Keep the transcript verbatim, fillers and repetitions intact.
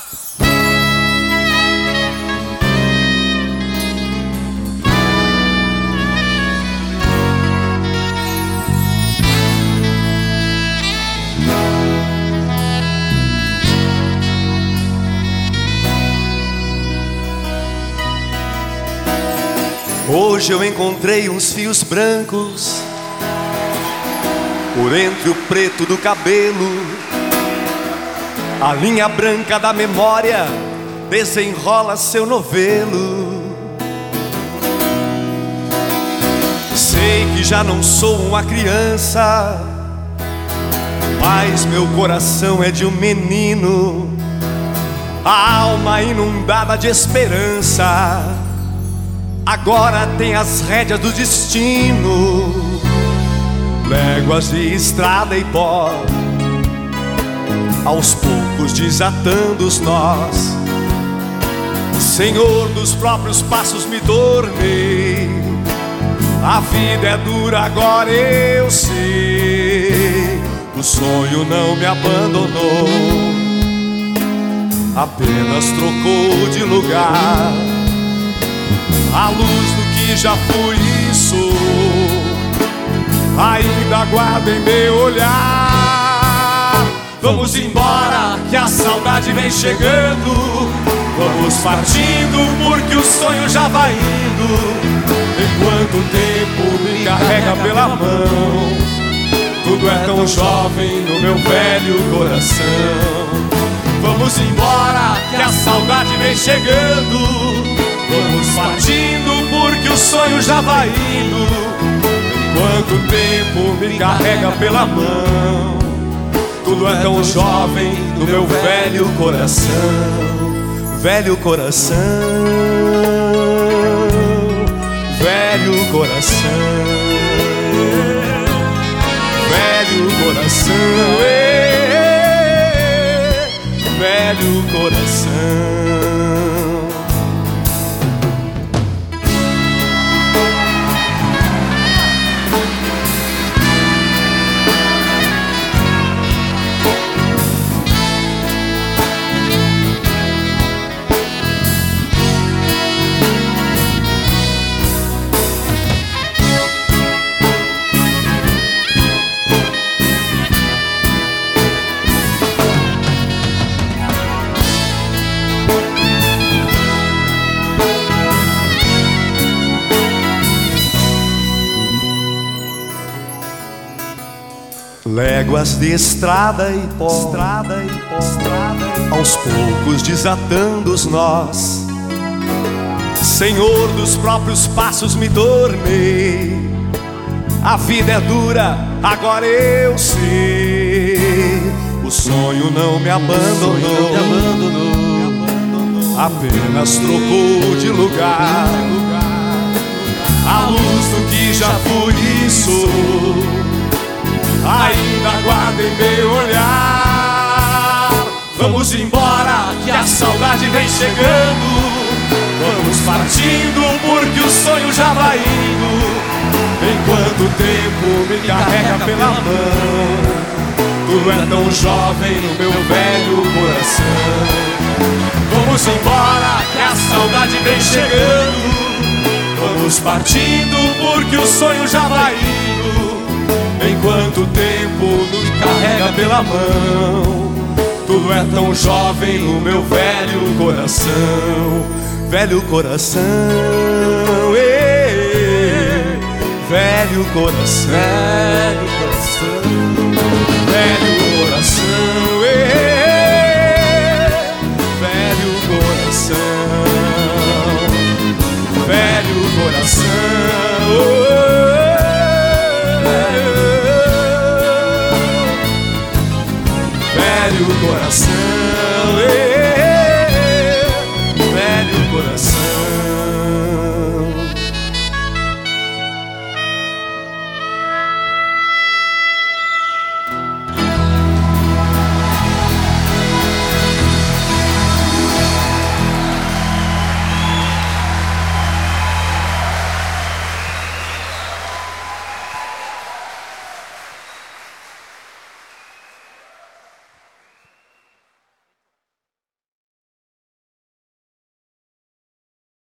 Hoje eu encontrei uns fios brancos por entre o preto do cabelo. A linha branca da memória desenrola seu novelo. Sei que já não sou uma criança, mas meu coração é de um menino. A alma inundada de esperança agora tem as rédeas do destino. Léguas de estrada e pó, aos poucos desatando os nós. Senhor dos próprios passos me tornei. A vida é dura, agora eu sei. O sonho não me abandonou, apenas trocou de lugar. A luz do que já fui e sou ainda guardo em meu olhar. Vamos embora que a saudade vem chegando. Vamos partindo porque o sonho já vai indo. Enquanto o tempo me carrega pela mão, tudo é tão jovem no meu velho coração. Vamos embora que a saudade vem chegando. Vamos partindo porque o sonho já vai indo. Enquanto o tempo me carrega pela mão, tudo é tão jovem no meu velho coração. Velho coração, velho coração, velho coração, velho coração. Léguas de estrada e pó, estrada e pó, estrada e pó, aos poucos desatando os nós. Senhor dos próprios passos me tornei. A vida é dura, agora eu sei. O sonho não me abandonou, apenas trocou de lugar. A luz do que já fui e sou ainda guardo em meu olhar. Vamos embora que a saudade vem chegando. Vamos partindo porque o sonho já vai indo. Enquanto o tempo me carrega pela mão, tudo é tão jovem no meu velho coração. Vamos embora que a saudade vem chegando. Vamos partindo porque o sonho já vai indo. Enquanto o tempo nos carrega pela mão, tudo é tão jovem no meu velho coração. Velho coração, ê, velho coração, velho coração, velho